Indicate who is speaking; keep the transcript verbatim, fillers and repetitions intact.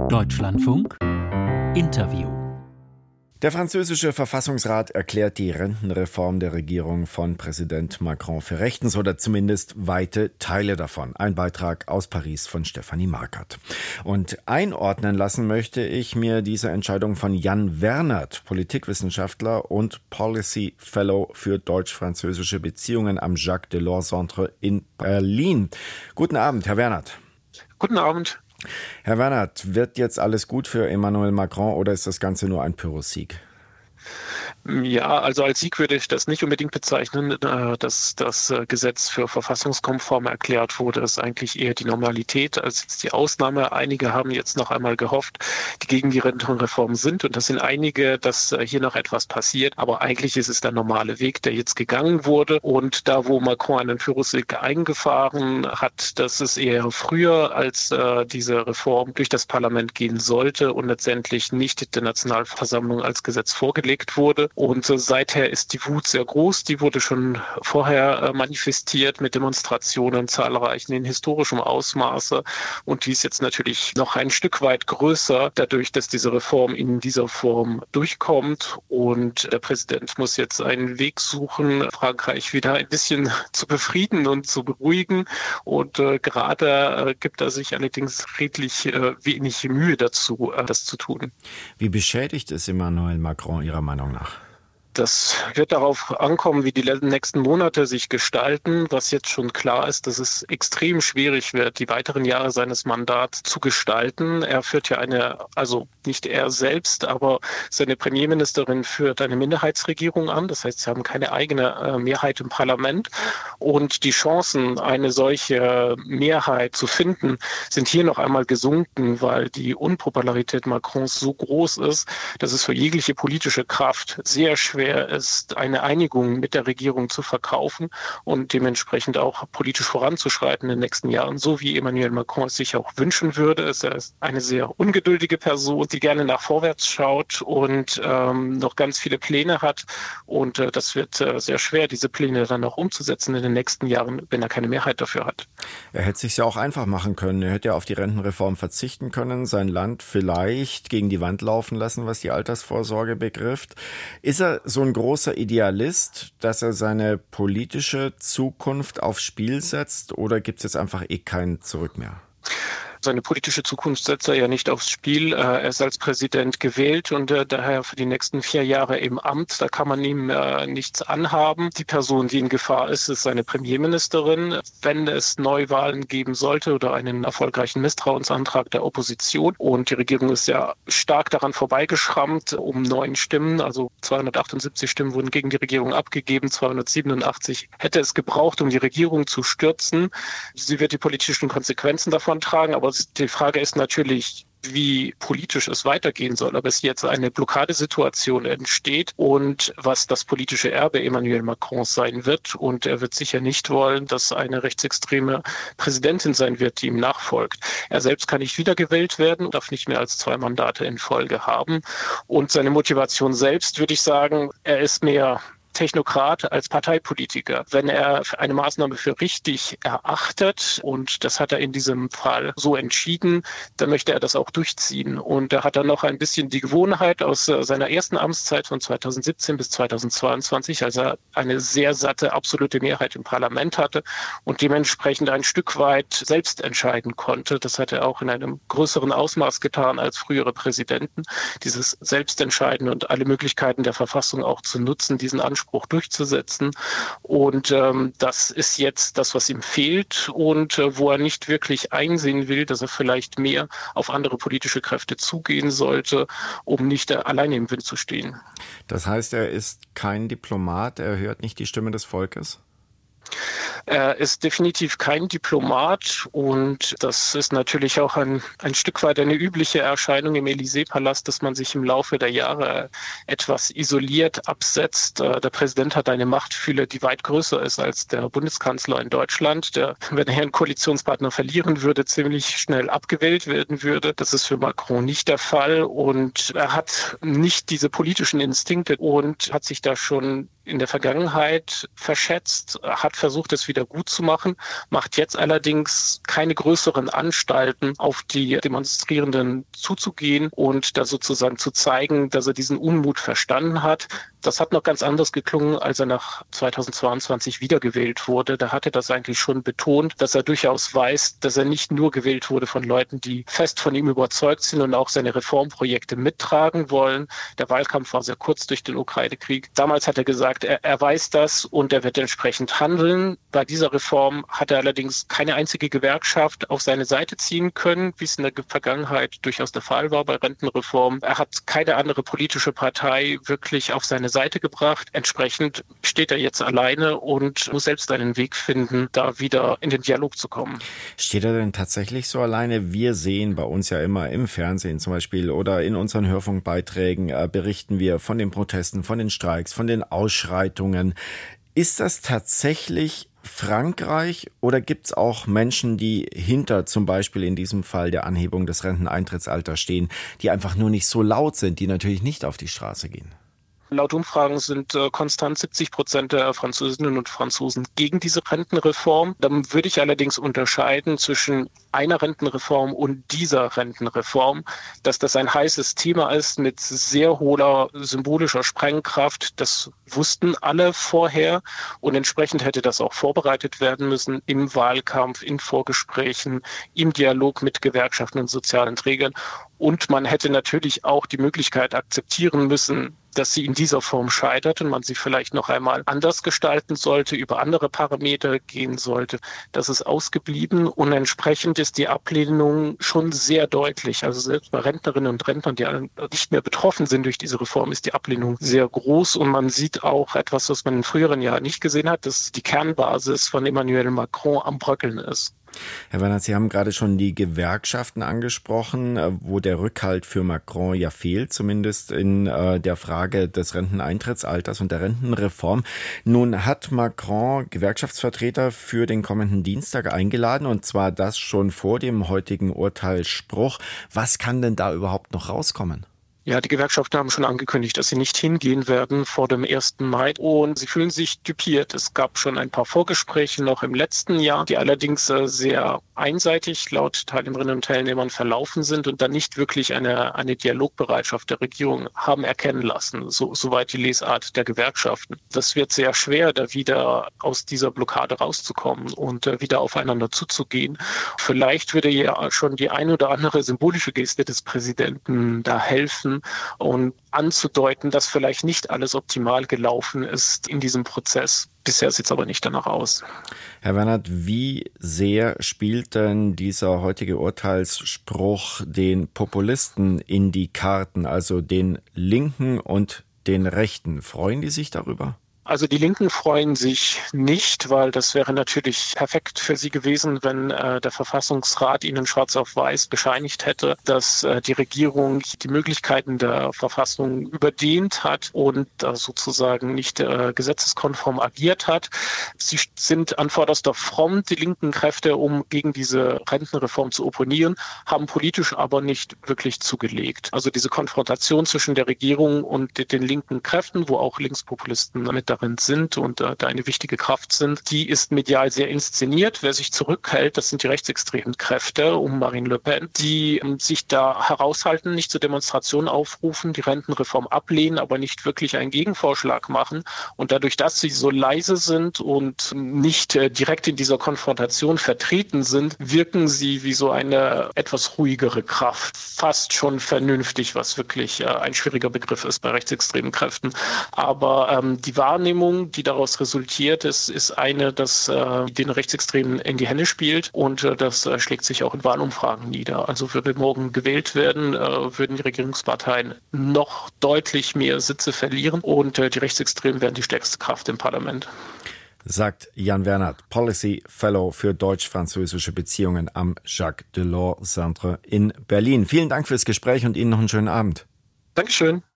Speaker 1: Deutschlandfunk Interview.
Speaker 2: Der französische Verfassungsrat erklärt die Rentenreform der Regierung von Präsident Macron für rechtens oder zumindest weite Teile davon. Ein Beitrag aus Paris von Stefanie Markert. Und einordnen lassen möchte ich mir diese Entscheidung von Jan Wernert, Politikwissenschaftler und Policy Fellow für deutsch-französische Beziehungen am Jacques Delors Centre in Berlin. Guten Abend, Herr Wernert.
Speaker 3: Guten Abend.
Speaker 2: Herr Wernert, wird jetzt alles gut für Emmanuel Macron oder ist das Ganze nur ein Pyrrhussieg?
Speaker 3: Ja, also als Sieg würde ich das nicht unbedingt bezeichnen. Dass das Gesetz für verfassungskonform erklärt wurde, ist eigentlich eher die Normalität als jetzt die Ausnahme. Einige haben jetzt noch einmal gehofft, die gegen die Rentenreform sind. Und das sind einige, dass hier noch etwas passiert. Aber eigentlich ist es der normale Weg, der jetzt gegangen wurde. Und da, wo Macron einen Pyrrhussieg eingefahren hat, das ist eher früher, als äh, diese Reform durch das Parlament gehen sollte und letztendlich nicht der Nationalversammlung als Gesetz vorgelegt wurde. Und äh, seither ist die Wut sehr groß. Die wurde schon vorher äh, manifestiert mit Demonstrationen zahlreichen in historischem Ausmaße. Und die ist jetzt natürlich noch ein Stück weit größer, dadurch, dass diese Reform in dieser Form durchkommt. Und der Präsident muss jetzt einen Weg suchen, Frankreich wieder ein bisschen zu befrieden und zu beruhigen. Und äh, gerade äh, gibt er sich allerdings redlich äh, wenig Mühe dazu, äh, das zu tun.
Speaker 2: Wie beschädigt ist Emmanuel Macron Ihrer Meinung nach?
Speaker 3: Das wird darauf ankommen, wie die nächsten Monate sich gestalten. Was jetzt schon klar ist, dass es extrem schwierig wird, die weiteren Jahre seines Mandats zu gestalten. Er führt ja eine, also nicht er selbst, aber seine Premierministerin führt eine Minderheitsregierung an. Das heißt, sie haben keine eigene Mehrheit im Parlament. Und die Chancen, eine solche Mehrheit zu finden, sind hier noch einmal gesunken, weil die Unpopularität Macrons so groß ist, dass es für jegliche politische Kraft sehr schwer ist, eine Einigung mit der Regierung zu verkaufen und dementsprechend auch politisch voranzuschreiten in den nächsten Jahren, so wie Emmanuel Macron es sich auch wünschen würde. Er ist eine sehr ungeduldige Person, die gerne nach vorwärts schaut und ähm, noch ganz viele Pläne hat. Und äh, das wird äh, sehr schwer, diese Pläne dann auch umzusetzen in den nächsten Jahren, wenn er keine Mehrheit dafür hat.
Speaker 2: Er hätte es sich ja auch einfach machen können. Er hätte ja auf die Rentenreform verzichten können, sein Land vielleicht gegen die Wand laufen lassen, was die Altersvorsorge betrifft. Ist er so ein großer Idealist, dass er seine politische Zukunft aufs Spiel setzt, oder gibt es jetzt einfach eh kein Zurück mehr?
Speaker 3: Seine politische Zukunft setzt er ja nicht aufs Spiel. Er ist als Präsident gewählt und äh, daher für die nächsten vier Jahre im Amt. Da kann man ihm äh, nichts anhaben. Die Person, die in Gefahr ist, ist seine Premierministerin. Wenn es Neuwahlen geben sollte oder einen erfolgreichen Misstrauensantrag der Opposition, und die Regierung ist ja stark daran vorbeigeschrammt um neun Stimmen, also zweihundertachtundsiebzig Stimmen wurden gegen die Regierung abgegeben, zweihundertsiebenundachtzig hätte es gebraucht, um die Regierung zu stürzen. Sie wird die politischen Konsequenzen davon tragen, aber die Frage ist natürlich, wie politisch es weitergehen soll, ob es jetzt eine Blockadesituation entsteht und was das politische Erbe Emmanuel Macrons sein wird. Und er wird sicher nicht wollen, dass eine rechtsextreme Präsidentin sein wird, die ihm nachfolgt. Er selbst kann nicht wiedergewählt werden, darf nicht mehr als zwei Mandate in Folge haben. Und seine Motivation selbst, würde ich sagen, er ist mehr Technokrat als Parteipolitiker. Wenn er eine Maßnahme für richtig erachtet, und das hat er in diesem Fall so entschieden, dann möchte er das auch durchziehen. Und er hat dann noch ein bisschen die Gewohnheit aus seiner ersten Amtszeit von zweitausendsiebzehn bis zweitausendzweiundzwanzig, als er eine sehr satte, absolute Mehrheit im Parlament hatte und dementsprechend ein Stück weit selbst entscheiden konnte. Das hat er auch in einem größeren Ausmaß getan als frühere Präsidenten. Dieses Selbstentscheiden und alle Möglichkeiten der Verfassung auch zu nutzen, diesen Anspruch Anspruch durchzusetzen. Und ähm, das ist jetzt das, was ihm fehlt und äh, wo er nicht wirklich einsehen will, dass er vielleicht mehr auf andere politische Kräfte zugehen sollte, um nicht äh, alleine im Wind zu stehen.
Speaker 2: Das heißt, er ist kein Diplomat, er hört nicht die Stimme des Volkes?
Speaker 3: Er ist definitiv kein Diplomat und das ist natürlich auch ein, ein Stück weit eine übliche Erscheinung im Élysée-Palast, dass man sich im Laufe der Jahre etwas isoliert absetzt. Der Präsident hat eine Machtfülle, die weit größer ist als der Bundeskanzler in Deutschland, der, wenn er einen Koalitionspartner verlieren würde, ziemlich schnell abgewählt werden würde. Das ist für Macron nicht der Fall und er hat nicht diese politischen Instinkte und hat sich da schon in der Vergangenheit verschätzt, hat versucht, versucht, es wieder gut zu machen, macht jetzt allerdings keine größeren Anstalten, auf die Demonstrierenden zuzugehen und da sozusagen zu zeigen, dass er diesen Unmut verstanden hat. Das hat noch ganz anders geklungen, als er nach zweitausendzweiundzwanzig wiedergewählt wurde. Da hat er das eigentlich schon betont, dass er durchaus weiß, dass er nicht nur gewählt wurde von Leuten, die fest von ihm überzeugt sind und auch seine Reformprojekte mittragen wollen. Der Wahlkampf war sehr kurz durch den Ukraine-Krieg. Damals hat er gesagt, er, er weiß das und er wird entsprechend handeln. Bei dieser Reform hat er allerdings keine einzige Gewerkschaft auf seine Seite ziehen können, wie es in der Vergangenheit durchaus der Fall war bei Rentenreform. Er hat keine andere politische Partei wirklich auf seine Seite gebracht. Entsprechend steht er jetzt alleine und muss selbst einen Weg finden, da wieder in den Dialog zu kommen.
Speaker 2: Steht er denn tatsächlich so alleine? Wir sehen bei uns ja immer im Fernsehen zum Beispiel oder in unseren Hörfunkbeiträgen äh, berichten wir von den Protesten, von den Streiks, von den Ausschreitungen. Ist das tatsächlich Frankreich oder gibt es auch Menschen, die hinter zum Beispiel in diesem Fall der Anhebung des Renteneintrittsalters stehen, die einfach nur nicht so laut sind, die natürlich nicht auf die Straße gehen?
Speaker 3: Laut Umfragen sind äh, konstant siebzig Prozent der Französinnen und Franzosen gegen diese Rentenreform. Dann würde ich allerdings unterscheiden zwischen einer Rentenreform und dieser Rentenreform, dass das ein heißes Thema ist mit sehr hoher symbolischer Sprengkraft. Das wussten alle vorher und entsprechend hätte das auch vorbereitet werden müssen im Wahlkampf, in Vorgesprächen, im Dialog mit Gewerkschaften und sozialen Trägern. Und man hätte natürlich auch die Möglichkeit akzeptieren müssen, dass sie in dieser Form scheitert und man sie vielleicht noch einmal anders gestalten sollte, über andere Parameter gehen sollte. Das ist ausgeblieben und entsprechend ist die Ablehnung schon sehr deutlich. Also selbst bei Rentnerinnen und Rentnern, die nicht mehr betroffen sind durch diese Reform, ist die Ablehnung sehr groß und man sieht auch etwas, was man in früheren Jahren nicht gesehen hat, dass die Kernbasis von Emmanuel Macron am Bröckeln ist.
Speaker 2: Herr Wernert, Sie haben gerade schon die Gewerkschaften angesprochen, wo der Rückhalt für Macron ja fehlt, zumindest in äh, der Frage des Renteneintrittsalters und der Rentenreform. Nun hat Macron Gewerkschaftsvertreter für den kommenden Dienstag eingeladen, und zwar das schon vor dem heutigen Urteilsspruch. Was kann denn da überhaupt noch rauskommen?
Speaker 3: Ja, die Gewerkschaften haben schon angekündigt, dass sie nicht hingehen werden vor dem ersten Mai und sie fühlen sich düpiert. Es gab schon ein paar Vorgespräche noch im letzten Jahr, die allerdings sehr einseitig laut Teilnehmerinnen und Teilnehmern verlaufen sind und dann nicht wirklich eine, eine Dialogbereitschaft der Regierung haben erkennen lassen, so, soweit die Lesart der Gewerkschaften. Das wird sehr schwer, da wieder aus dieser Blockade rauszukommen und wieder aufeinander zuzugehen. Vielleicht würde ja schon die ein oder andere symbolische Geste des Präsidenten da helfen, und anzudeuten, dass vielleicht nicht alles optimal gelaufen ist in diesem Prozess. Bisher sieht es aber nicht danach aus.
Speaker 2: Herr Wernert, wie sehr spielt denn dieser heutige Urteilsspruch den Populisten in die Karten, also den Linken und den Rechten? Freuen die sich darüber?
Speaker 3: Also die Linken freuen sich nicht, weil das wäre natürlich perfekt für sie gewesen, wenn äh, der Verfassungsrat ihnen schwarz auf weiß bescheinigt hätte, dass äh, die Regierung die Möglichkeiten der Verfassung überdehnt hat und äh, sozusagen nicht äh, gesetzeskonform agiert hat. Sie sind an vorderster Front, die linken Kräfte, um gegen diese Rentenreform zu opponieren, haben politisch aber nicht wirklich zugelegt. Also diese Konfrontation zwischen der Regierung und den linken Kräften, wo auch Linkspopulisten mit dabei sind und äh, da eine wichtige Kraft sind, die ist medial sehr inszeniert. Wer sich zurückhält, das sind die rechtsextremen Kräfte um Marine Le Pen, die ähm, sich da heraushalten, nicht zur Demonstration aufrufen, die Rentenreform ablehnen, aber nicht wirklich einen Gegenvorschlag machen. Und dadurch, dass sie so leise sind und nicht äh, direkt in dieser Konfrontation vertreten sind, wirken sie wie so eine etwas ruhigere Kraft. Fast schon vernünftig, was wirklich äh, ein schwieriger Begriff ist bei rechtsextremen Kräften. Aber ähm, die Wahrnehmung, die daraus resultiert, ist, ist eine, dass äh, den Rechtsextremen in die Hände spielt und äh, das äh, schlägt sich auch in Wahlumfragen nieder. Also würde morgen gewählt werden, äh, würden die Regierungsparteien noch deutlich mehr Sitze verlieren und äh, die Rechtsextremen wären die stärkste Kraft im Parlament.
Speaker 2: Sagt Jan Wernert, Policy Fellow für deutsch-französische Beziehungen am Jacques Delors Centre in Berlin. Vielen Dank fürs Gespräch und Ihnen noch einen schönen Abend.
Speaker 3: Dankeschön.